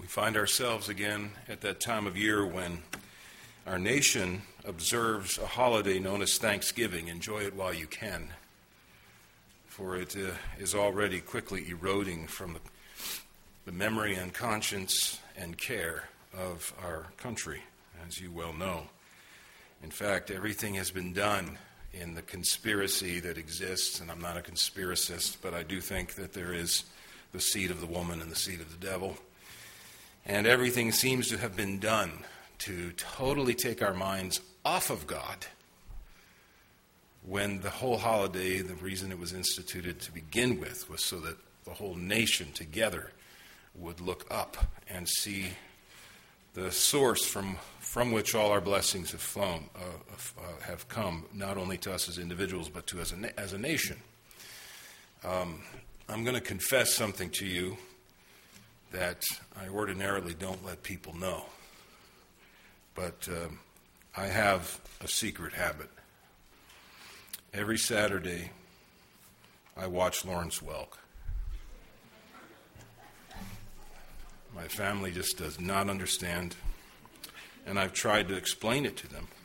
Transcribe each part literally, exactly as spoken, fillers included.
We find ourselves again at that time of year when our nation observes a holiday known as Thanksgiving. Enjoy it while you can, for it uh, is already quickly eroding from the, the memory and conscience and care of our country, as you well know. In fact, everything has been done in the conspiracy that exists, and I'm not a conspiracist, but I do think that there is the seed of the woman and the seed of the devil. And everything seems to have been done to totally take our minds off of God, when the whole holiday, the reason it was instituted to begin with, was so that the whole nation together would look up and see the source from, from which all our blessings have flown, uh, uh, have come, not only to us as individuals, but to us as a, as a nation. Um, I'm going to confess something to you that I ordinarily don't let people know. But um, I have a secret habit. Every Saturday, I watch Lawrence Welk. My family just does not understand, and I've tried to explain it to them.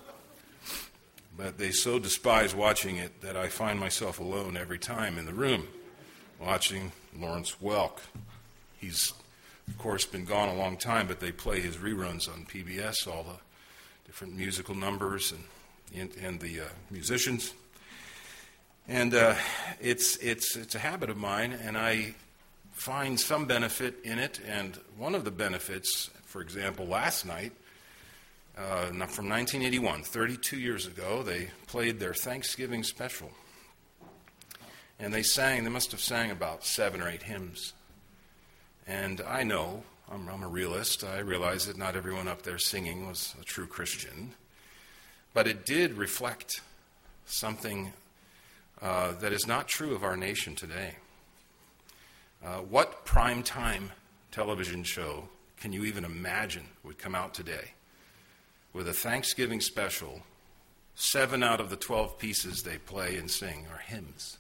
But they so despise watching it that I find myself alone every time in the room watching Lawrence Welk. He's, of course, been gone a long time, but they play his reruns on P B S, all the different musical numbers and, and, and the uh, musicians. And uh, it's, it's, it's a habit of mine, and I find some benefit in it. And one of the benefits, for example, last night, uh, from nineteen eighty-one, thirty-two years ago, they played their Thanksgiving special. And they sang, they must have sang about seven or eight hymns. And I know, I'm, I'm a realist, I realize that not everyone up there singing was a true Christian, but it did reflect something uh, that is not true of our nation today. Uh, what primetime television show can you even imagine would come out today with a Thanksgiving special? Seven out of the twelve pieces they play and sing are hymns.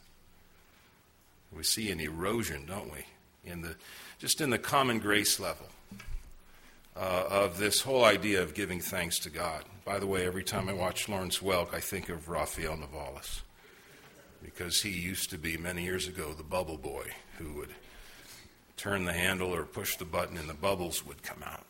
We see an erosion, don't we, in the just in the common grace level uh, of this whole idea of giving thanks to God. By the way, every time I watch Lawrence Welk, I think of Rafael Navalis, because he used to be, many years ago, the bubble boy who would turn the handle or push the button and the bubbles would come out.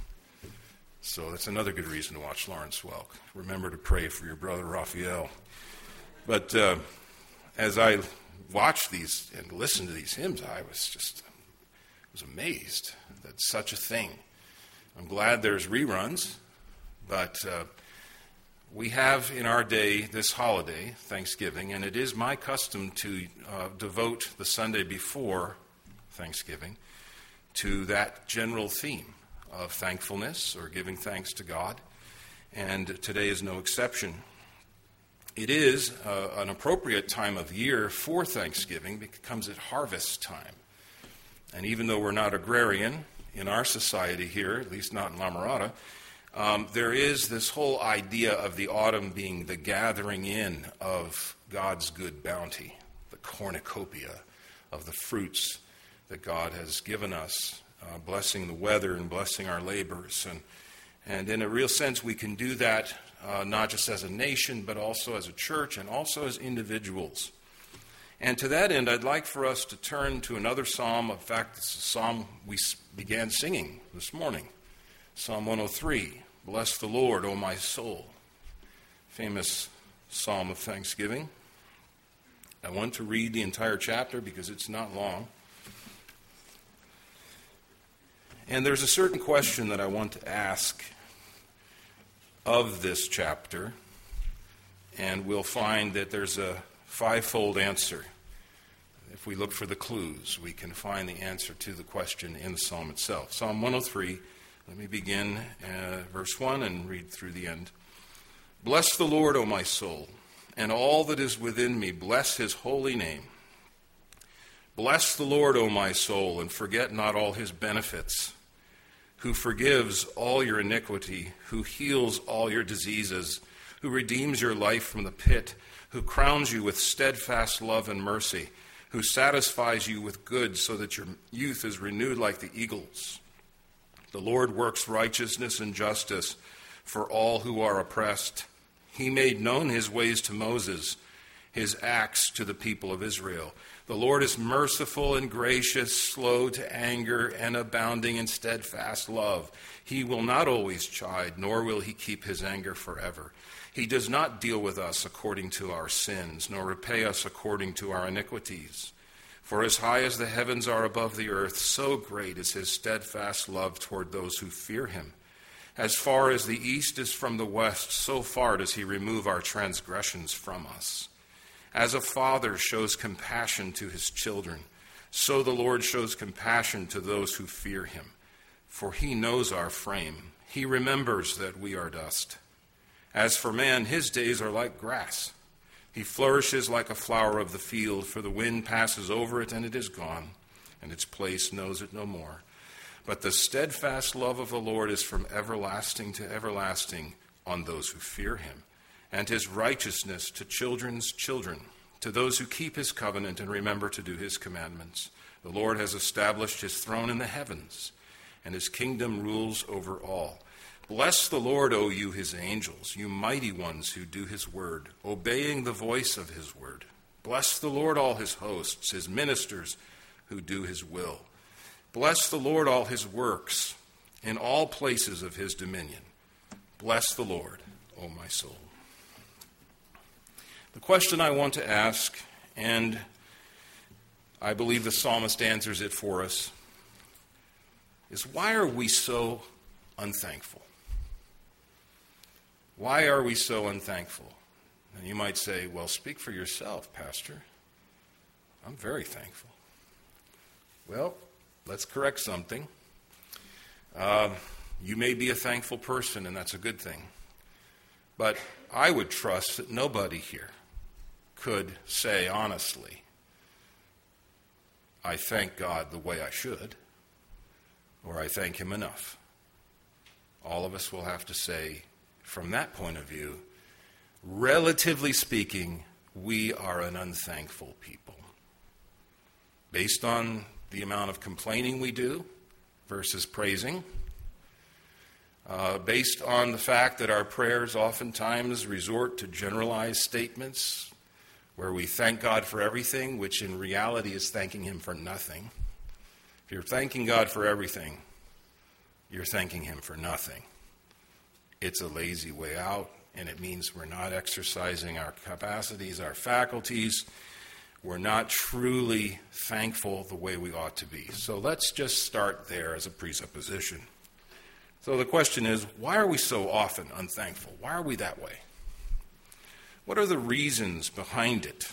So that's another good reason to watch Lawrence Welk. Remember to pray for your brother Rafael. But uh, as I watched these and listened to these hymns, I was just was amazed that such a thing. I'm glad there's reruns, but uh, we have in our day this holiday, Thanksgiving, and it is my custom to uh, devote the Sunday before Thanksgiving to that general theme of thankfulness or giving thanks to God, and today is no exception. It is uh, an appropriate time of year for Thanksgiving because it comes at harvest time. And even though we're not agrarian in our society here, at least not in La Mirada, um, there is this whole idea of the autumn being the gathering in of God's good bounty, the cornucopia of the fruits that God has given us, uh, blessing the weather and blessing our labors. And, and in a real sense, we can do that uh, not just as a nation, but also as a church and also as individuals. And to that end, I'd like for us to turn to another psalm. In fact, it's a psalm we began singing this morning, Psalm one oh three, Bless the Lord, O my soul, famous psalm of thanksgiving. I want to read the entire chapter because it's not long. And there's a certain question that I want to ask of this chapter, and we'll find that there's a fivefold answer. If we look for the clues, we can find the answer to the question in the psalm itself. Psalm one oh three, let me begin uh, verse one and read through the end. Bless the Lord, O my soul, and all that is within me, bless his holy name. Bless the Lord, O my soul, and forget not all his benefits, who forgives all your iniquity, who heals all your diseases, who redeems your life from the pit, who crowns you with steadfast love and mercy, who satisfies you with good so that your youth is renewed like the eagles. The Lord works righteousness and justice for all who are oppressed. He made known his ways to Moses, his acts to the people of Israel. The Lord is merciful and gracious, slow to anger, and abounding in steadfast love. He will not always chide, nor will he keep his anger forever. He does not deal with us according to our sins, nor repay us according to our iniquities. For as high as the heavens are above the earth, so great is his steadfast love toward those who fear him. As far as the east is from the west, so far does he remove our transgressions from us. As a father shows compassion to his children, so the Lord shows compassion to those who fear him. For he knows our frame. He remembers that we are dust. As for man, his days are like grass. He flourishes like a flower of the field, for the wind passes over it and it is gone, and its place knows it no more. But the steadfast love of the Lord is from everlasting to everlasting on those who fear him, and his righteousness to children's children, to those who keep his covenant and remember to do his commandments. The Lord has established his throne in the heavens, and his kingdom rules over all. Bless the Lord, O you his angels, you mighty ones who do his word, obeying the voice of his word. Bless the Lord, all his hosts, his ministers who do his will. Bless the Lord, all his works, in all places of his dominion. Bless the Lord, O my soul. The question I want to ask, and I believe the psalmist answers it for us, is why are we so unthankful? Why are we so unthankful? And you might say, well, speak for yourself, Pastor. I'm very thankful. Well, let's correct something. Uh, you may be a thankful person, and that's a good thing. But I would trust that nobody here could say honestly, I thank God the way I should, or I thank him enough. All of us will have to say, from that point of view, relatively speaking, we are an unthankful people. Based on the amount of complaining we do versus praising, uh, based on the fact that our prayers oftentimes resort to generalized statements where we thank God for everything, which in reality is thanking him for nothing. If you're thanking God for everything, you're thanking him for nothing. It's a lazy way out, and it means we're not exercising our capacities, our faculties. We're not truly thankful the way we ought to be. So let's just start there as a presupposition. So the question is, why are we so often unthankful? Why are we that way? What are the reasons behind it?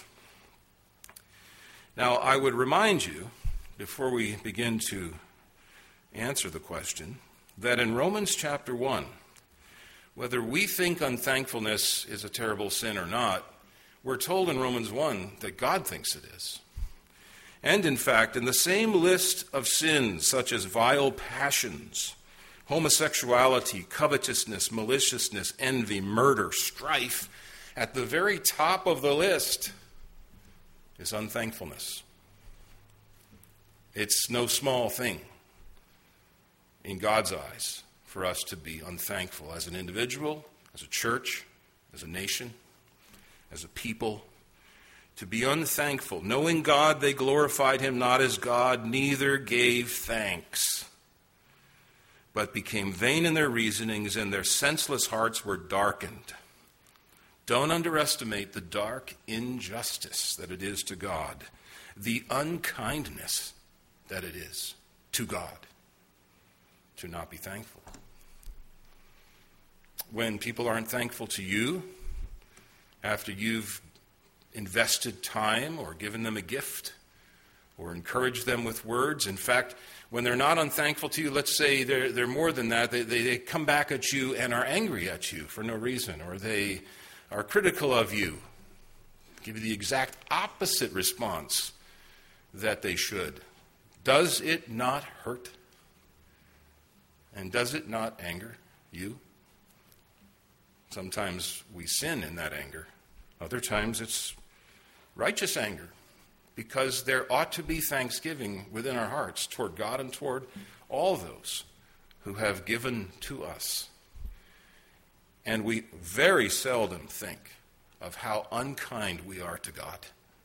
Now, I would remind you, before we begin to answer the question, that in Romans chapter one, whether we think unthankfulness is a terrible sin or not, we're told in Romans one that God thinks it is. And in fact, in the same list of sins, such as vile passions, homosexuality, covetousness, maliciousness, envy, murder, strife, at the very top of the list is unthankfulness. It's no small thing in God's eyes for us to be unthankful as an individual, as a church, as a nation, as a people, to be unthankful. Knowing God, they glorified him not as God, neither gave thanks, but became vain in their reasonings, and their senseless hearts were darkened. Don't underestimate the dark injustice that it is to God, the unkindness that it is to God to not be thankful. When people aren't thankful to you, after you've invested time or given them a gift or encouraged them with words. In fact, when they're not unthankful to you, let's say they're, they're more than that, they, they, they come back at you and are angry at you for no reason, or they are critical of you, give you the exact opposite response that they should. Does it not hurt? And does it not anger you? Sometimes we sin in that anger. Other times it's righteous anger, because there ought to be thanksgiving within our hearts toward God and toward all those who have given to us. And we very seldom think of how unkind we are to God,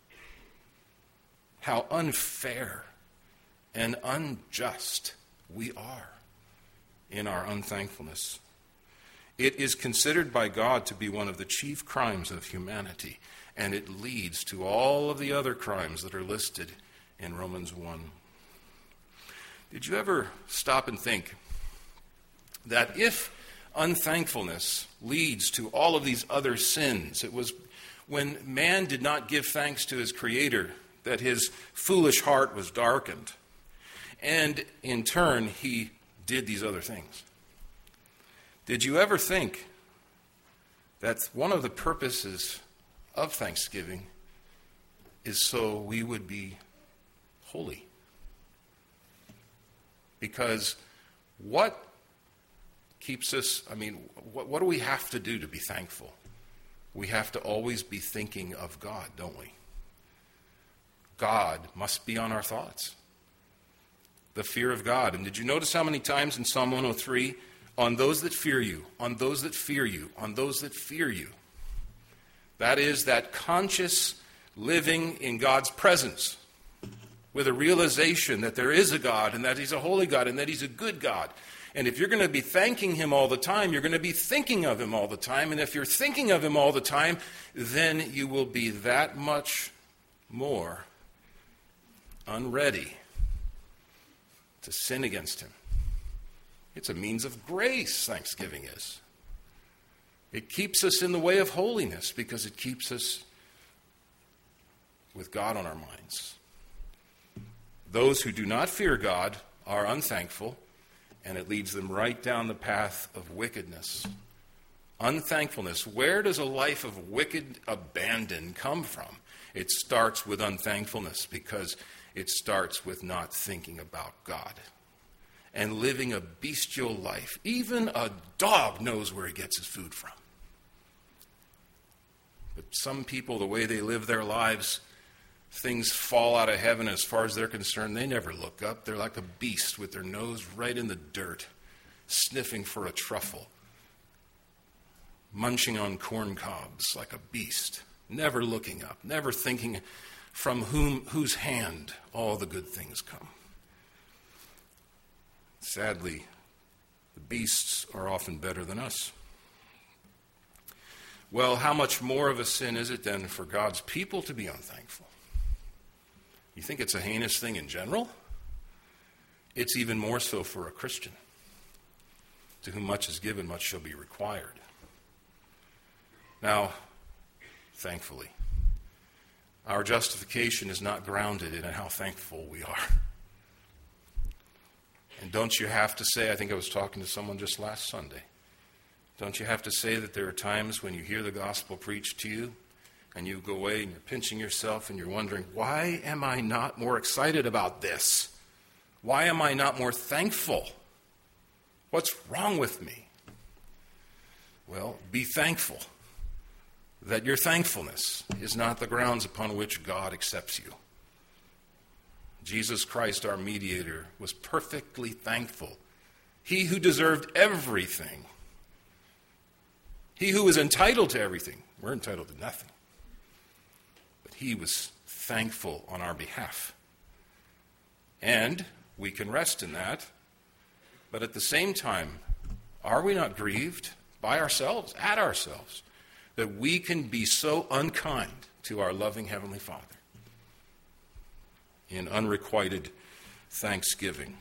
how unfair and unjust we are in our unthankfulness. It is considered by God to be one of the chief crimes of humanity, and it leads to all of the other crimes that are listed in Romans one. Did you ever stop and think that if unthankfulness leads to all of these other sins, it was when man did not give thanks to his Creator that his foolish heart was darkened, and in turn he did these other things? Did you ever think that one of the purposes of Thanksgiving is so we would be holy? Because what keeps us, I mean, what, what do we have to do to be thankful? We have to always be thinking of God, don't we? God must be on our thoughts. The fear of God. And did you notice how many times in Psalm one oh three, on those that fear you, on those that fear you, on those that fear you? That is that conscious living in God's presence with a realization that there is a God and that He's a holy God and that He's a good God. And if you're going to be thanking Him all the time, you're going to be thinking of Him all the time. And if you're thinking of Him all the time, then you will be that much more unready to sin against Him. It's a means of grace, Thanksgiving is. It keeps us in the way of holiness because it keeps us with God on our minds. Those who do not fear God are unthankful, and it leads them right down the path of wickedness. Unthankfulness. Where does a life of wicked abandon come from? It starts with unthankfulness because it starts with not thinking about God and living a bestial life. Even a dog knows where he gets his food from. But some people, the way they live their lives, things fall out of heaven as far as they're concerned. They never look up. They're like a beast with their nose right in the dirt, sniffing for a truffle, munching on corn cobs like a beast, never looking up, never thinking from whom whose hand all the good things come. Sadly, the beasts are often better than us. Well, how much more of a sin is it then for God's people to be unthankful? You think it's a heinous thing in general? It's even more so for a Christian. To whom much is given, much shall be required. Now, thankfully, our justification is not grounded in how thankful we are. And don't you have to say, I think I was talking to someone just last Sunday, don't you have to say that there are times when you hear the gospel preached to you and you go away and you're pinching yourself and you're wondering, why am I not more excited about this? Why am I not more thankful? What's wrong with me? Well, be thankful that your thankfulness is not the grounds upon which God accepts you. Jesus Christ, our mediator, was perfectly thankful. He who deserved everything, he who was entitled to everything, we're entitled to nothing, but he was thankful on our behalf. And we can rest in that, but at the same time, are we not grieved by ourselves, at ourselves, that we can be so unkind to our loving Heavenly Father in unrequited thanksgiving?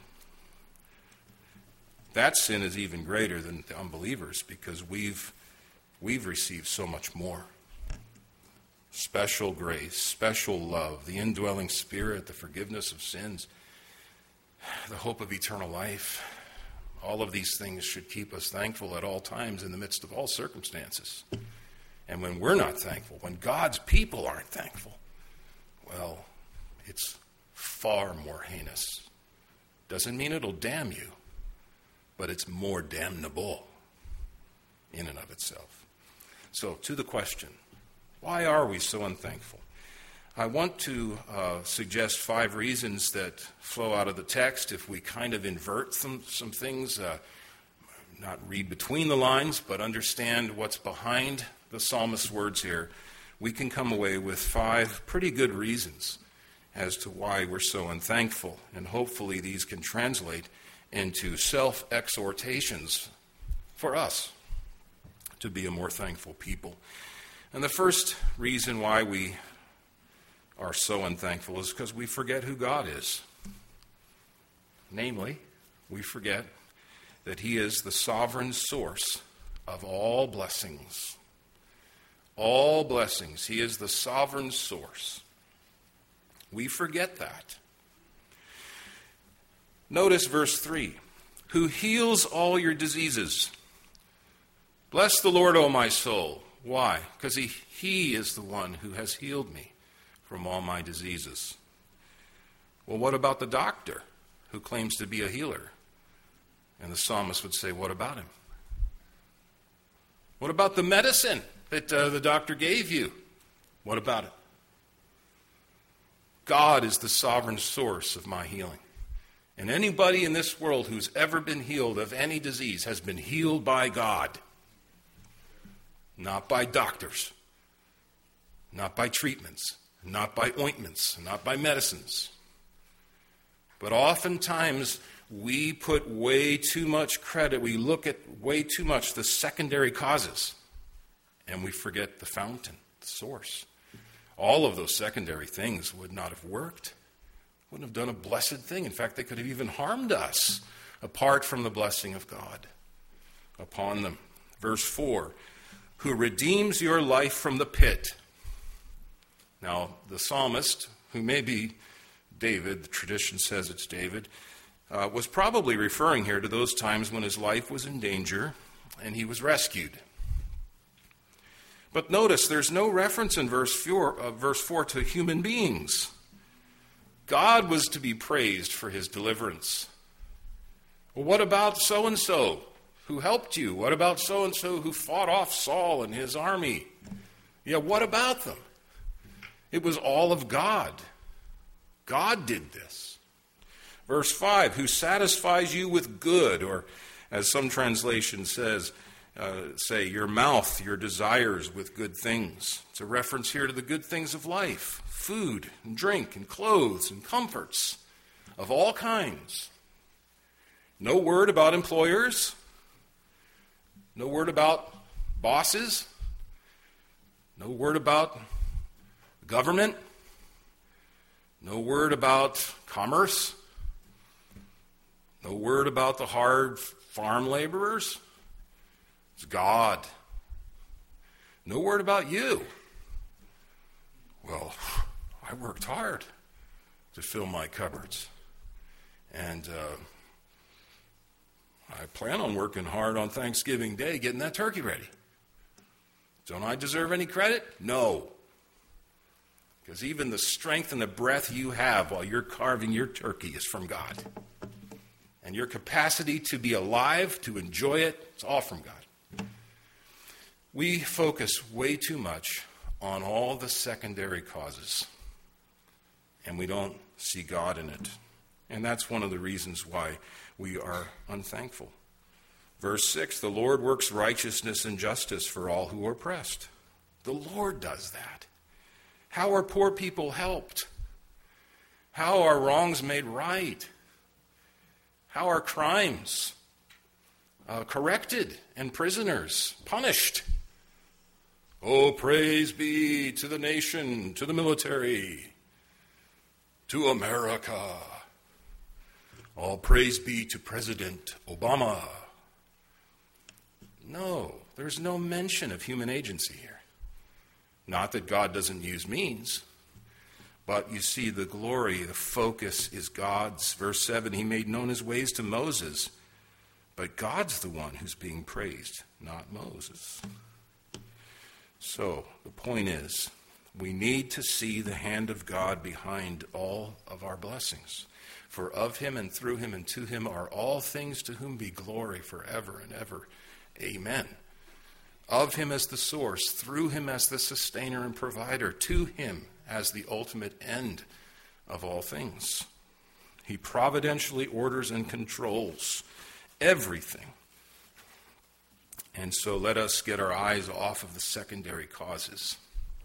That sin is even greater than the unbelievers because we've we've received so much more. Special grace, special love, the indwelling Spirit, the forgiveness of sins, the hope of eternal life. All of these things should keep us thankful at all times in the midst of all circumstances. And when we're not thankful, when God's people aren't thankful, well, it's far more heinous. Doesn't mean it'll damn you, but it's more damnable in and of itself. So, to the question, why are we so unthankful? I want to uh, suggest five reasons that flow out of the text if we kind of invert some, some things, uh, not read between the lines, but understand what's behind the psalmist's words here. We can come away with five pretty good reasons as to why we're so unthankful, and hopefully these can translate into self-exhortations for us to be a more thankful people. And the first reason why we are so unthankful is because we forget who God is. Namely, we forget that He is the sovereign source of all blessings. All blessings. He is the sovereign source. We forget that. Notice verse three. Who heals all your diseases. Bless the Lord, O my soul. Why? Because he, he is the one who has healed me from all my diseases. Well, what about the doctor who claims to be a healer? And the psalmist would say, what about him? What about the medicine that uh, the doctor gave you? What about it? God is the sovereign source of my healing. And anybody in this world who's ever been healed of any disease has been healed by God. Not by doctors. Not by treatments. Not by ointments. Not by medicines. But oftentimes we put way too much credit. We look at way too much the secondary causes. And we forget the fountain, the source. All of those secondary things would not have worked. Wouldn't have done a blessed thing. In fact, they could have even harmed us apart from the blessing of God upon them. Verse four, who redeems your life from the pit. Now, the psalmist, who may be David, the tradition says it's David, uh, was probably referring here to those times when his life was in danger and he was rescued. But notice there's no reference in verse four, uh, verse four to human beings. God was to be praised for his deliverance. Well, what about so-and-so who helped you? What about so-and-so who fought off Saul and his army? Yeah, what about them? It was all of God. God did this. Verse five, who satisfies you with good, or as some translation says, uh, say, your mouth, your desires with good things. It's a reference here to the good things of life, food and drink and clothes and comforts of all kinds. No word about employers. No word about bosses. No word about government. No word about commerce. No word about the hard farm laborers. It's God. No word about you. Well, I worked hard to fill my cupboards. And uh, I plan on working hard on Thanksgiving Day getting that turkey ready. Don't I deserve any credit? No. Because even the strength and the breath you have while you're carving your turkey is from God. And your capacity to be alive, to enjoy it, it's all from God. We focus way too much on all the secondary causes, and we don't see God in it. And that's one of the reasons why we are unthankful. Verse six, the Lord works righteousness and justice for all who are oppressed. The Lord does that. How are poor people helped? How are wrongs made right? How are crimes uh, corrected and prisoners punished? Oh, praise be to the nation, to the military, to America. All praise be to President Obama. No, there's no mention of human agency here. Not that God doesn't use means, but you see the glory, the focus is God's. Verse seven, he made known his ways to Moses, but God's the one who's being praised, not Moses. So the point is, we need to see the hand of God behind all of our blessings. For of him and through him and to him are all things, to whom be glory forever and ever. Amen. Of him as the source, through him as the sustainer and provider, to him as the ultimate end of all things. He providentially orders and controls everything. And so let us get our eyes off of the secondary causes.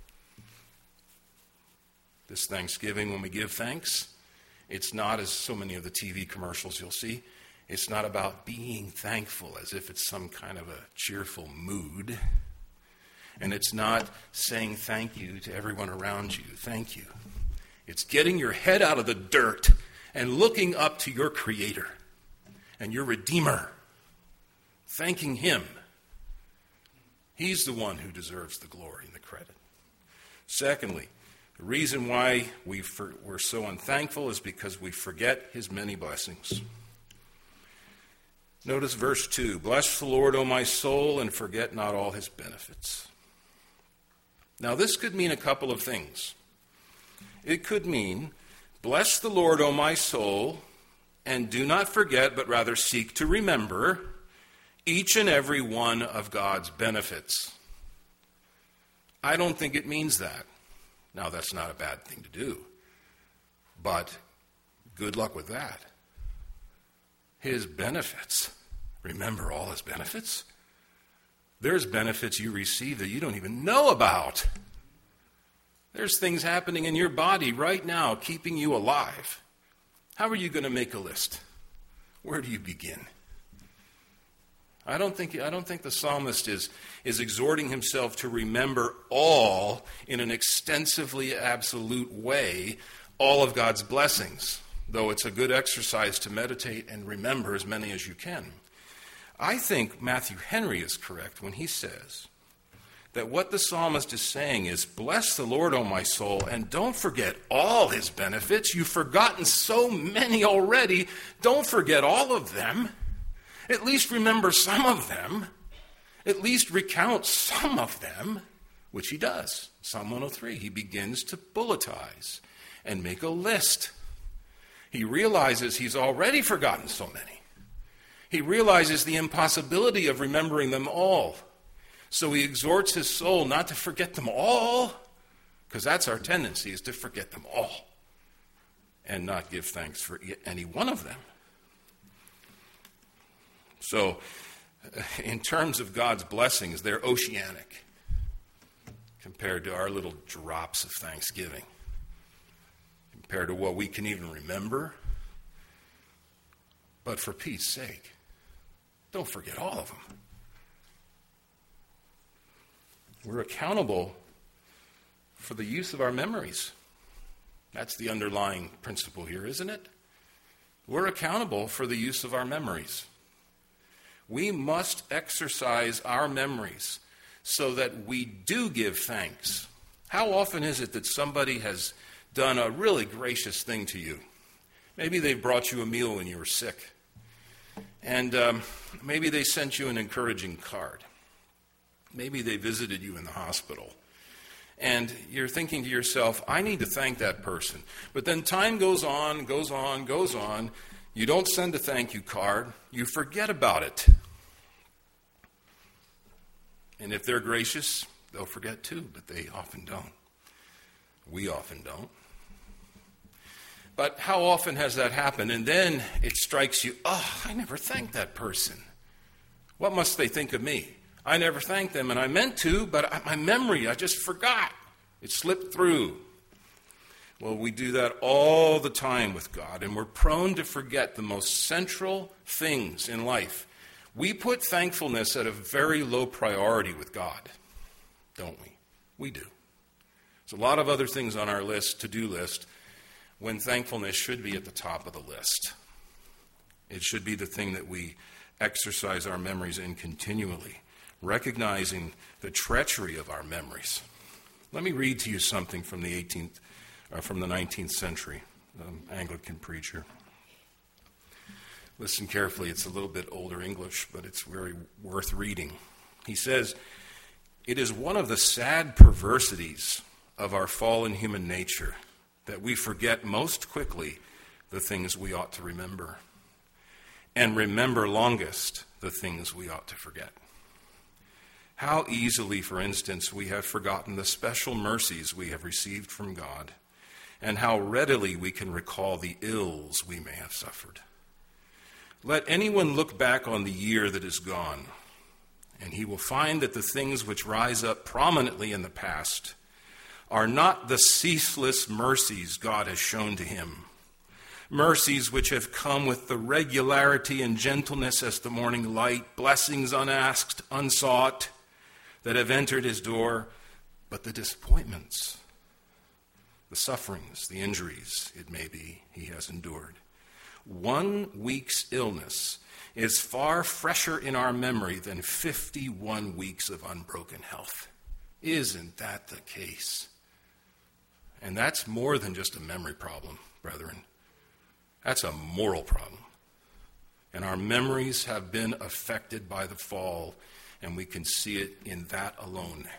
This Thanksgiving, when we give thanks, it's not, as so many of the T V commercials you'll see, it's not about being thankful as if it's some kind of a cheerful mood. And it's not saying thank you to everyone around you. Thank you. It's getting your head out of the dirt and looking up to your Creator and your Redeemer, thanking Him. He's the one who deserves the glory and the credit. Secondly, the reason why we for, we're so unthankful is because we forget His many blessings. Notice verse two, bless the Lord, O my soul, and forget not all His benefits. Now this could mean a couple of things. It could mean, bless the Lord, O my soul, and do not forget, but rather seek to remember each and every one of God's benefits. I don't think it means that. Now, that's not a bad thing to do, but good luck with that. His benefits. Remember all His benefits? There's benefits you receive that you don't even know about. There's things happening in your body right now keeping you alive. How are you going to make a list? Where do you begin? I don't think I don't think the psalmist is, is exhorting himself to remember all in an extensively absolute way, all of God's blessings, though it's a good exercise to meditate and remember as many as you can. I think Matthew Henry is correct when he says that what the psalmist is saying is, bless the Lord, O my soul, and don't forget all His benefits. You've forgotten so many already. Don't forget all of them. At least remember some of them. At least recount some of them, which he does. Psalm one oh three, he begins to bulletize and make a list. He realizes he's already forgotten so many. He realizes the impossibility of remembering them all. So he exhorts his soul not to forget them all, because that's our tendency, is to forget them all and not give thanks for any one of them. So, in terms of God's blessings, they're oceanic compared to our little drops of thanksgiving, compared to what we can even remember. But for Pete's sake, don't forget all of them. We're accountable for the use of our memories. That's the underlying principle here, isn't it? We're accountable for the use of our memories. We must exercise our memories so that we do give thanks. How often is it that somebody has done a really gracious thing to you? Maybe they brought you a meal when you were sick. And um, maybe they sent you an encouraging card. Maybe they visited you in the hospital. And you're thinking to yourself, I need to thank that person. But then time goes on, goes on, goes on. You don't send a thank you card. You forget about it. And if they're gracious, they'll forget too, but they often don't. We often don't. But how often has that happened? And then it strikes you, oh, I never thanked that person. What must they think of me? I never thanked them, and I meant to, but I, my memory, I just forgot. It slipped through. Well, we do that all the time with God, and we're prone to forget the most central things in life. We put thankfulness at a very low priority with God, don't we? We do. There's a lot of other things on our list, to-do list, when thankfulness should be at the top of the list. It should be the thing that we exercise our memories in continually, recognizing the treachery of our memories. Let me read to you something from the eighteenth, uh, from the nineteenth century, um, Anglican preacher. Listen carefully. It's a little bit older English, but it's very worth reading. He says, "It is one of the sad perversities of our fallen human nature that we forget most quickly the things we ought to remember, and remember longest the things we ought to forget." How easily, for instance, we have forgotten the special mercies we have received from God, and how readily we can recall the ills we may have suffered. Let anyone look back on the year that is gone, and he will find that the things which rise up prominently in the past are not the ceaseless mercies God has shown to him, mercies which have come with the regularity and gentleness as the morning light, blessings unasked, unsought, that have entered his door, but the disappointments, the sufferings, the injuries, it may be, he has endured. One week's illness is far fresher in our memory than fifty-one weeks of unbroken health. Isn't that the case? And that's more than just a memory problem, brethren. That's a moral problem. And our memories have been affected by the fall, and we can see it in that alone.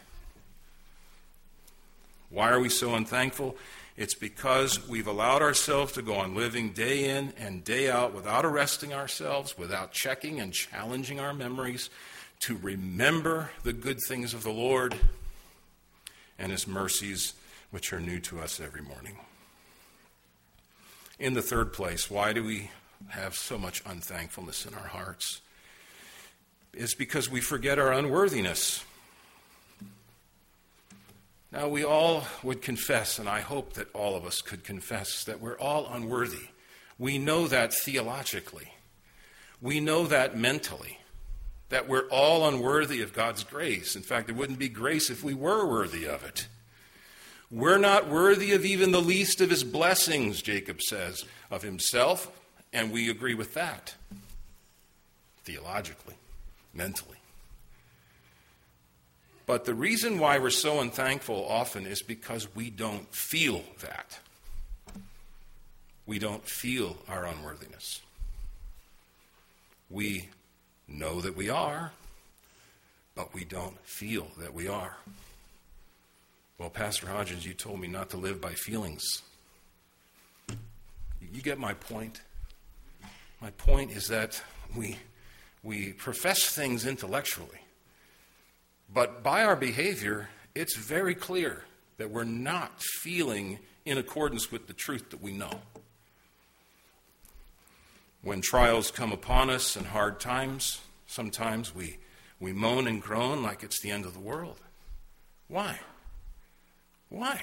Why are we so unthankful? It's because we've allowed ourselves to go on living day in and day out without arresting ourselves, without checking and challenging our memories to remember the good things of the Lord and his mercies, which are new to us every morning. In the third place, why do we have so much unthankfulness in our hearts? It's because we forget our unworthiness. Now, we all would confess, and I hope that all of us could confess, that we're all unworthy. We know that theologically. We know that mentally, that we're all unworthy of God's grace. In fact, there wouldn't be grace if we were worthy of it. We're not worthy of even the least of his blessings, Jacob says, of himself, and we agree with that, theologically, mentally. But the reason why we're so unthankful often is because we don't feel that. We don't feel our unworthiness. We know that we are, but we don't feel that we are. Well, Pastor Hodgins, you told me not to live by feelings. You get my point? My point is that we, we profess things intellectually, but by our behavior, it's very clear that we're not feeling in accordance with the truth that we know. When trials come upon us and hard times, sometimes we, we moan and groan like it's the end of the world. Why? Why?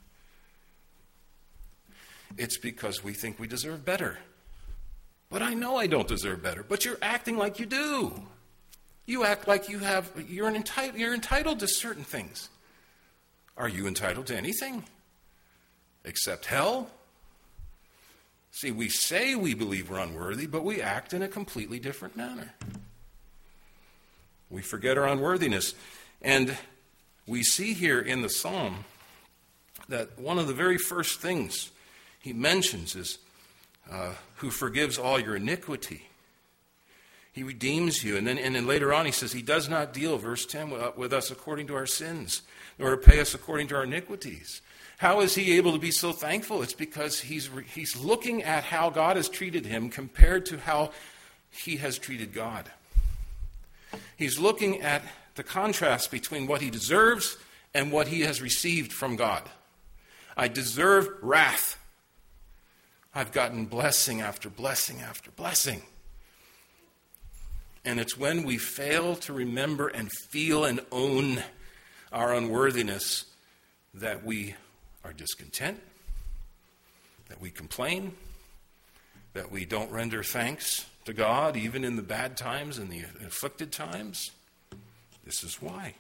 It's because we think we deserve better. But I know I don't deserve better. But you're acting like you do. You act like you have, you're, an entitled, you're entitled to certain things. Are you entitled to anything except hell? See, we say we believe we're unworthy, but we act in a completely different manner. We forget our unworthiness. And we see here in the psalm that one of the very first things he mentions is uh, who forgives all your iniquity. He redeems you. And then, and then later on he says he does not deal, verse ten, with, with us according to our sins, nor repay us according to our iniquities. How is he able to be so thankful? It's because he's he's looking at how God has treated him compared to how he has treated God. He's looking at the contrast between what he deserves and what he has received from God. I deserve wrath. I've gotten blessing after blessing after blessing. And it's when we fail to remember and feel and own our unworthiness that we are discontent, that we complain, that we don't render thanks to God, even in the bad times and the afflicted times. This is why.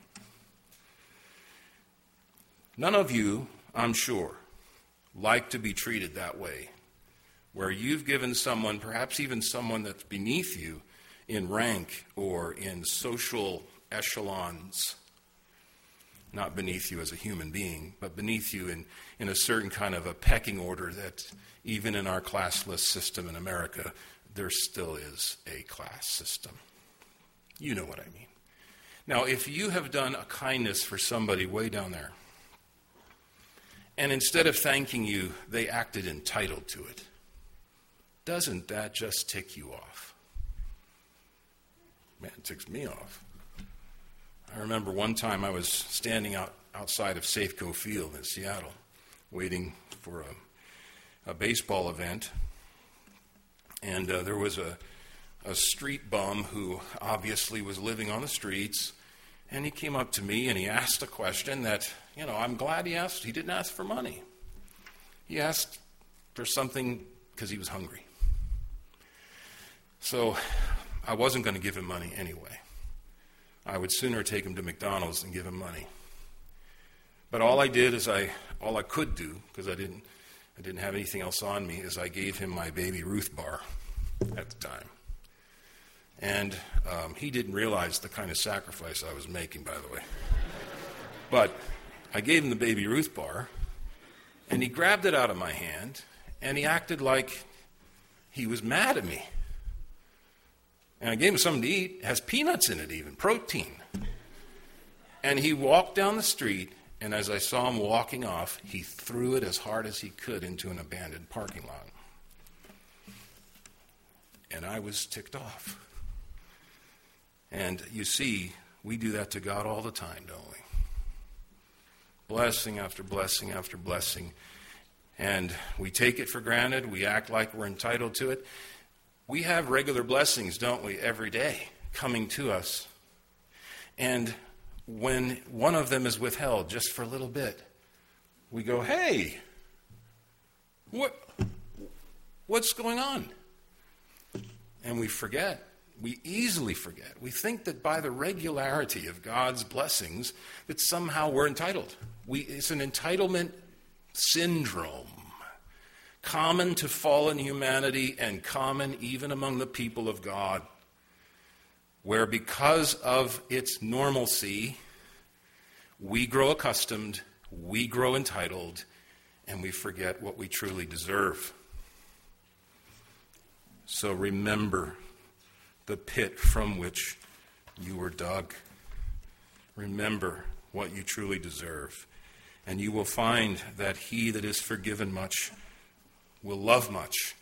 None of you, I'm sure, like to be treated that way, where you've given someone, perhaps even someone that's beneath you in rank or in social echelons, not beneath you as a human being, but beneath you in, in a certain kind of a pecking order that even in our classless system in America, there still is a class system. You know what I mean. Now, if you have done a kindness for somebody way down there, and instead of thanking you, they acted entitled to it, doesn't that just tick you off? Man, it ticks me off. I remember one time I was standing out outside of Safeco Field in Seattle, waiting for a, a baseball event, and uh, there was a, a street bum who obviously was living on the streets, and he came up to me and he asked a question that, you know, I'm glad he asked. He didn't ask for money. He asked for something because he was hungry. So I wasn't going to give him money anyway. I would sooner take him to McDonald's than give him money. But all I did is I, all I could do, because I didn't, I didn't have anything else on me, is I gave him my Baby Ruth bar at the time. And um, he didn't realize the kind of sacrifice I was making, by the way. But I gave him the Baby Ruth bar, and he grabbed it out of my hand, and he acted like he was mad at me. And I gave him something to eat. It has peanuts in it even, protein. And he walked down the street, and as I saw him walking off, he threw it as hard as he could into an abandoned parking lot. And I was ticked off. And you see, we do that to God all the time, don't we? Blessing after blessing after blessing. And we take it for granted. We act like we're entitled to it. We have regular blessings, don't we, every day coming to us. And when one of them is withheld just for a little bit, we go, hey, what, what's going on? And we forget. We easily forget. We think that by the regularity of God's blessings, that somehow we're entitled. We, it's an entitlement syndrome, common to fallen humanity and common even among the people of God, where because of its normalcy, we grow accustomed, we grow entitled, and we forget what we truly deserve. So remember the pit from which you were dug. Remember what you truly deserve, and you will find that he that is forgiven much will love much.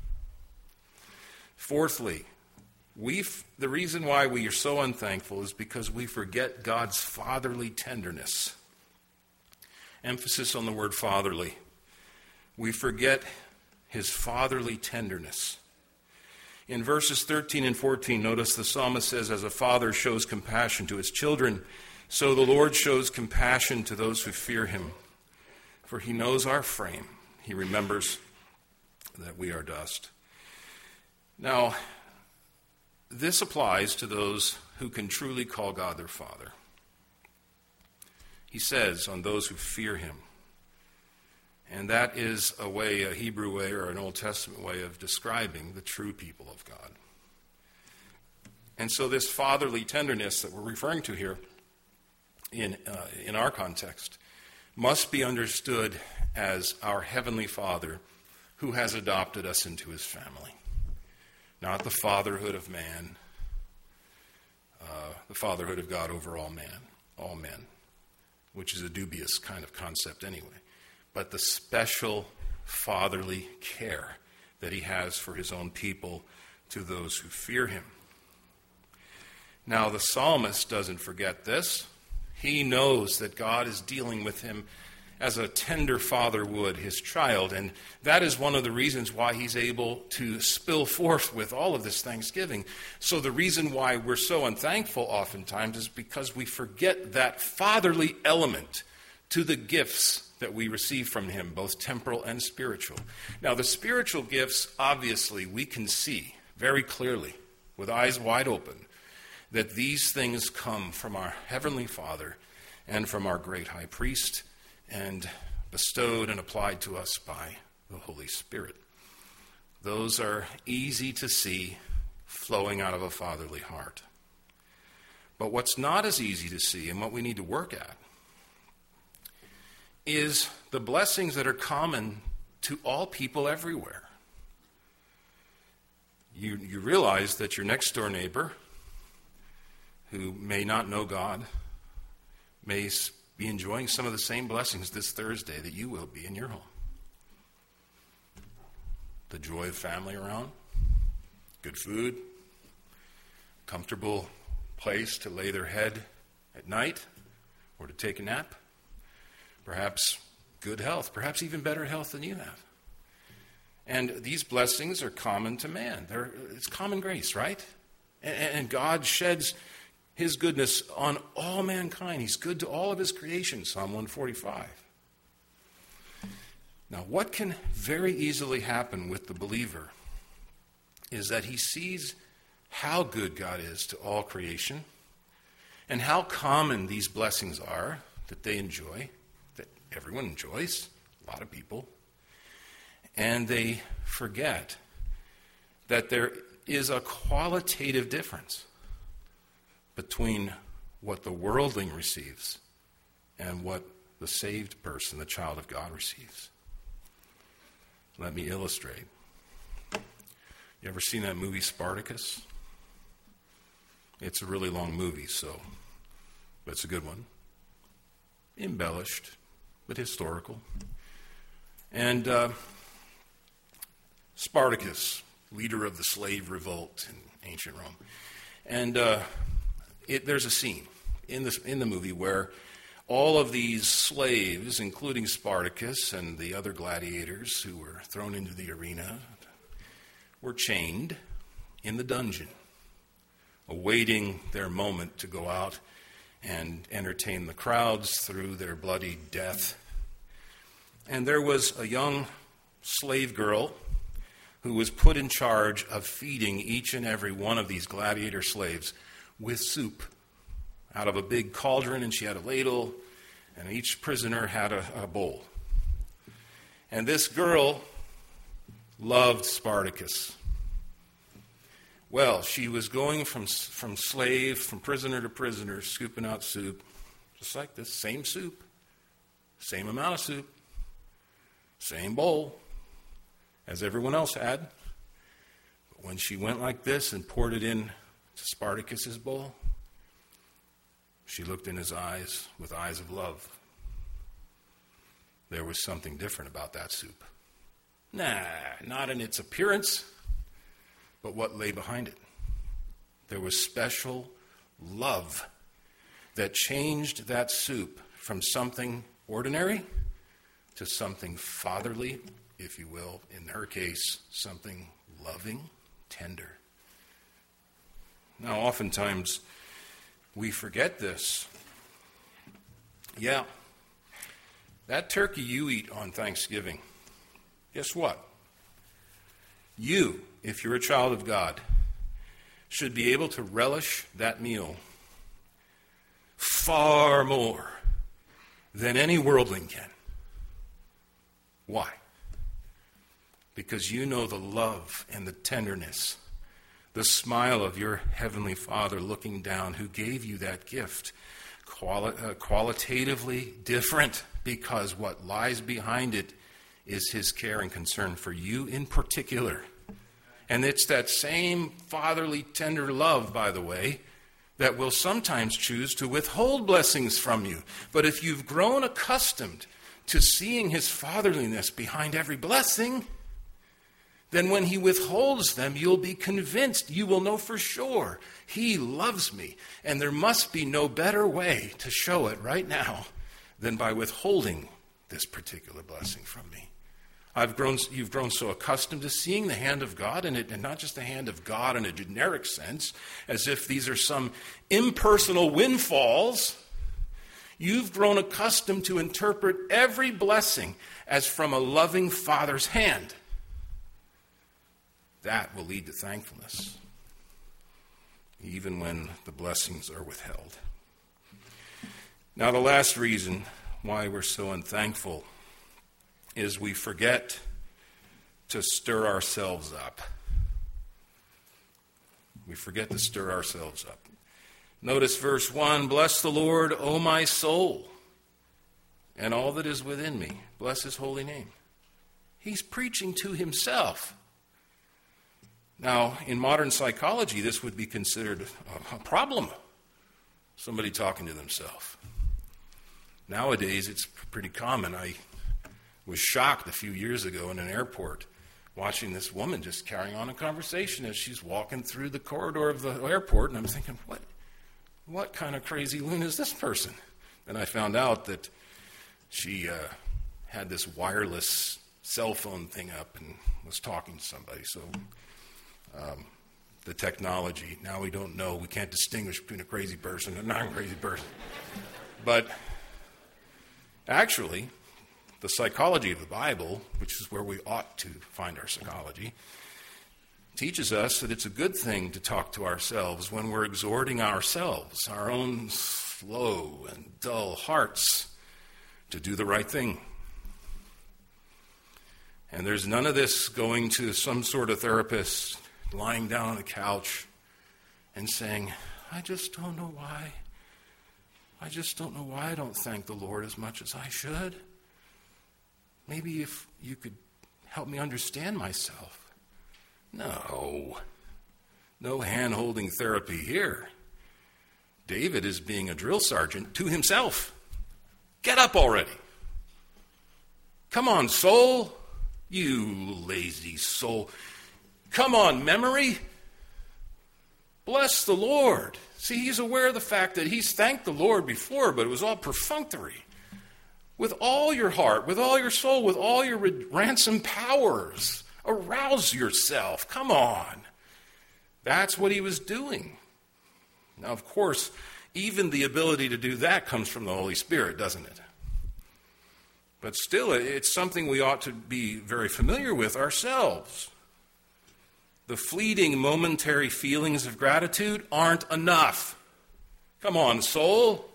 Fourthly, we f- the reason why we are so unthankful is because we forget God's fatherly tenderness. Emphasis on the word fatherly. We forget his fatherly tenderness. In verses thirteen and fourteen, notice the psalmist says, as a father shows compassion to his children, so the Lord shows compassion to those who fear him. For he knows our frame. He remembers that we are dust. Now, this applies to those who can truly call God their Father. He says, on those who fear him. And that is a way, a Hebrew way or an Old Testament way of describing the true people of God. And so this fatherly tenderness that we're referring to here in, uh, in our context must be understood as our Heavenly Father who has adopted us into his family. Not the fatherhood of man, uh, the fatherhood of God over all man, all men, which is a dubious kind of concept anyway, but the special fatherly care that he has for his own people, to those who fear him. Now, the psalmist doesn't forget this. He knows that God is dealing with him as a tender father would his child. And that is one of the reasons why he's able to spill forth with all of this thanksgiving. So the reason why we're so unthankful oftentimes is because we forget that fatherly element to the gifts that we receive from him, both temporal and spiritual. Now, the spiritual gifts, obviously, we can see very clearly, with eyes wide open, that these things come from our Heavenly Father and from our great high priest, and bestowed and applied to us by the Holy Spirit. Those are easy to see flowing out of a fatherly heart. But what's not as easy to see, and what we need to work at, is the blessings that are common to all people everywhere. You, you realize that your next door neighbor, who may not know God, may be enjoying some of the same blessings this Thursday that you will be in your home. The joy of family around, good food, comfortable place to lay their head at night or to take a nap. Perhaps good health, perhaps even better health than you have. And these blessings are common to man. They're, it's common grace, right? And, and God sheds his goodness on all mankind. He's good to all of his creation, Psalm one forty-five. Now, what can very easily happen with the believer is that he sees how good God is to all creation and how common these blessings are that they enjoy, that everyone enjoys, a lot of people, and they forget that there is a qualitative difference between what the worldling receives and what the saved person, the child of God, receives. Let me illustrate. You ever seen that movie Spartacus? It's a really long movie, so, but it's a good one. Embellished, but historical. And uh, Spartacus, leader of the slave revolt in ancient Rome. And uh, it, there's a scene in, this, in the movie where all of these slaves, including Spartacus and the other gladiators who were thrown into the arena, were chained in the dungeon, awaiting their moment to go out and entertain the crowds through their bloody death. And there was a young slave girl who was put in charge of feeding each and every one of these gladiator slaves with soup out of a big cauldron, and she had a ladle, and each prisoner had a, a bowl. And this girl loved Spartacus. Well, she was going from from slave, from prisoner to prisoner, scooping out soup, just like this, same soup, same amount of soup, same bowl as everyone else had. But when she went like this and poured it in to Spartacus's bowl, she looked in his eyes with eyes of love. There was something different about that soup. Nah, not in its appearance, but what lay behind it. There was special love that changed that soup from something ordinary to something fatherly, if you will, in her case, something loving, tender. Now, oftentimes, we forget this. Yeah, that turkey you eat on Thanksgiving, guess what? You, if you're a child of God, should be able to relish that meal far more than any worldling can. Why? Because you know the love and the tenderness, the smile of your heavenly Father looking down, who gave you that gift. Quali- uh, qualitatively different, because what lies behind it is his care and concern for you in particular. And it's that same fatherly, tender love, by the way, that will sometimes choose to withhold blessings from you. But if you've grown accustomed to seeing his fatherliness behind every blessing, then when he withholds them, you'll be convinced, you will know for sure, he loves me. And there must be no better way to show it right now than by withholding this particular blessing from me. I've grown, you've grown so accustomed to seeing the hand of God, and, it, and not just the hand of God in a generic sense, as if these are some impersonal windfalls. You've grown accustomed to interpret every blessing as from a loving Father's hand. That will lead to thankfulness, even when the blessings are withheld. Now, the last reason why we're so unthankful is we forget to stir ourselves up. We forget to stir ourselves up. Notice verse one, bless the Lord, O my soul, and all that is within me. Bless his holy name. He's preaching to himself. Now, in modern psychology, this would be considered a problem. Somebody talking to themselves. Nowadays, it's pretty common. I was shocked a few years ago in an airport watching this woman just carrying on a conversation as she's walking through the corridor of the airport, and I'm thinking, what, what kind of crazy loon is this person? And I found out that she uh, had this wireless cell phone thing up and was talking to somebody. So um, the technology, now we don't know, we can't distinguish between a crazy person and a non-crazy person. But actually, the psychology of the Bible, which is where we ought to find our psychology, teaches us that it's a good thing to talk to ourselves when we're exhorting ourselves, our own slow and dull hearts, to do the right thing. And there's none of this going to some sort of therapist, lying down on the couch and saying, I just don't know why. I just don't know why I don't thank the Lord as much as I should. Maybe if you could help me understand myself. No. No hand-holding therapy here. David is being a drill sergeant to himself. Get up already. Come on, soul. You lazy soul. Come on, memory. Bless the Lord. See, he's aware of the fact that he's thanked the Lord before, but it was all perfunctory. With all your heart, with all your soul, with all your ransom powers, arouse yourself. Come on. That's what he was doing. Now, of course, even the ability to do that comes from the Holy Spirit, doesn't it? But still, it's something we ought to be very familiar with ourselves. The fleeting, momentary feelings of gratitude aren't enough. Come on, soul.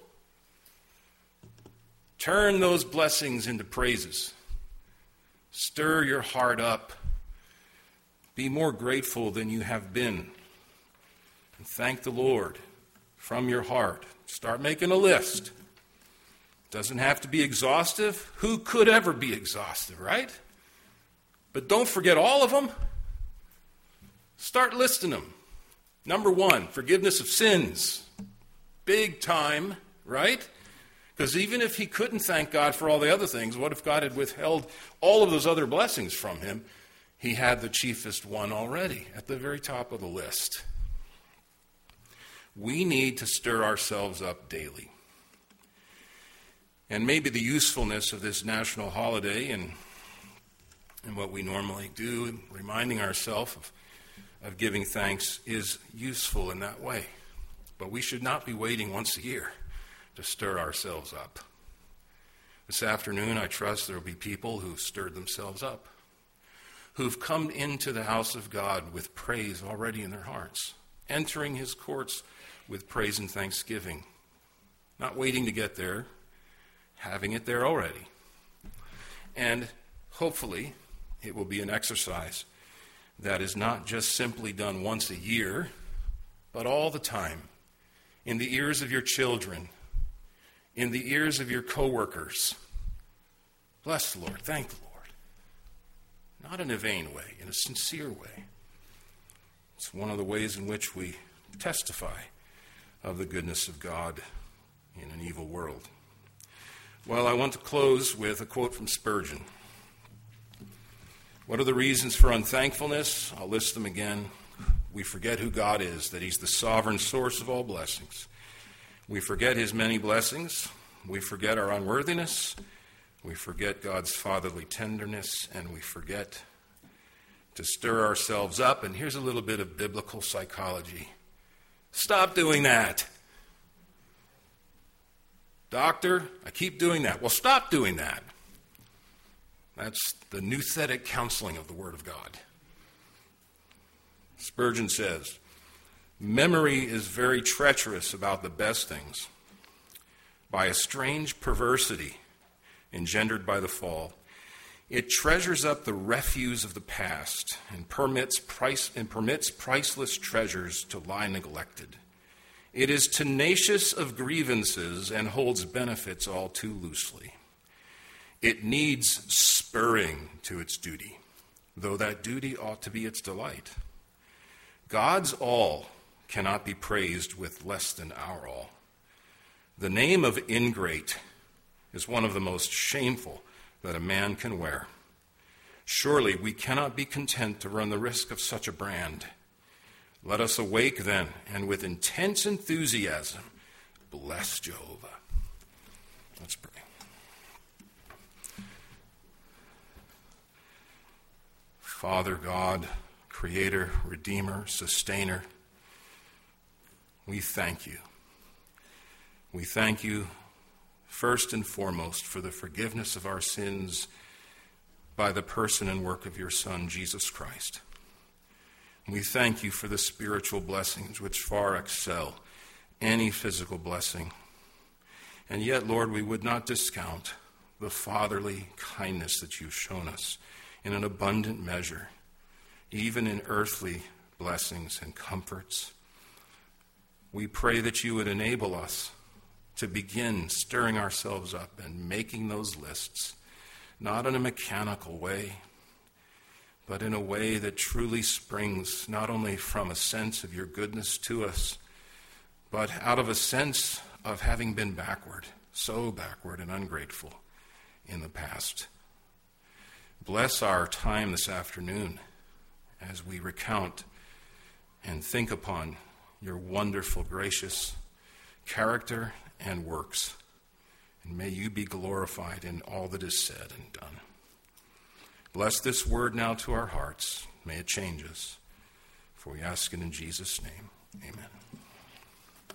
Turn those blessings into praises. Stir your heart up. Be more grateful than you have been. And thank the Lord from your heart. Start making a list. Doesn't have to be exhaustive. Who could ever be exhaustive, right? But don't forget all of them. Start listing them. Number one, forgiveness of sins. Big time, right? Because even if he couldn't thank God for all the other things, what if God had withheld all of those other blessings from him? He had the chiefest one already at the very top of the list. We need to stir ourselves up daily. And maybe the usefulness of this national holiday and, and what we normally do, reminding ourselves of, of giving thanks, is useful in that way. But we should not be waiting once a year to stir ourselves up. This afternoon, I trust there will be people who've stirred themselves up, who've come into the house of God with praise already in their hearts, entering his courts with praise and thanksgiving, not waiting to get there, having it there already. And hopefully it will be an exercise that is not just simply done once a year, but all the time, in the ears of your children, in the ears of your coworkers. Bless the Lord, thank the Lord. Not in a vain way, in a sincere way. It's one of the ways in which we testify of the goodness of God in an evil world. Well, I want to close with a quote from Spurgeon. What are the reasons for unthankfulness? I'll list them again. We forget who God is, that he's the sovereign source of all blessings. We forget his many blessings. We forget our unworthiness. We forget God's fatherly tenderness, and we forget to stir ourselves up. And here's a little bit of biblical psychology. Stop doing that. Doctor, I keep doing that. Well, stop doing that. That's the nouthetic counseling of the Word of God. Spurgeon says, memory is very treacherous about the best things. By a strange perversity engendered by the fall, it treasures up the refuse of the past and permits price and permits priceless treasures to lie neglected. It is tenacious of grievances and holds benefits all too loosely. It needs spurring to its duty, though that duty ought to be its delight. God's all cannot be praised with less than our all. The name of ingrate is one of the most shameful that a man can wear. Surely we cannot be content to run the risk of such a brand. Let us awake then, and with intense enthusiasm Bless Jehovah. Let's pray. Father God, Creator, Redeemer, Sustainer, we thank you. We thank you first and foremost for the forgiveness of our sins by the person and work of your Son, Jesus Christ. We thank you for the spiritual blessings which far excel any physical blessing. And yet, Lord, we would not discount the fatherly kindness that you've shown us in an abundant measure, even in earthly blessings and comforts. We pray that you would enable us to begin stirring ourselves up and making those lists, not in a mechanical way, but in a way that truly springs not only from a sense of your goodness to us, but out of a sense of having been backward, so backward and ungrateful in the past. Bless our time this afternoon as we recount and think upon your wonderful, gracious character and works. And may you be glorified in all that is said and done. Bless this word now to our hearts. May it change us. For we ask it in Jesus' name. Amen.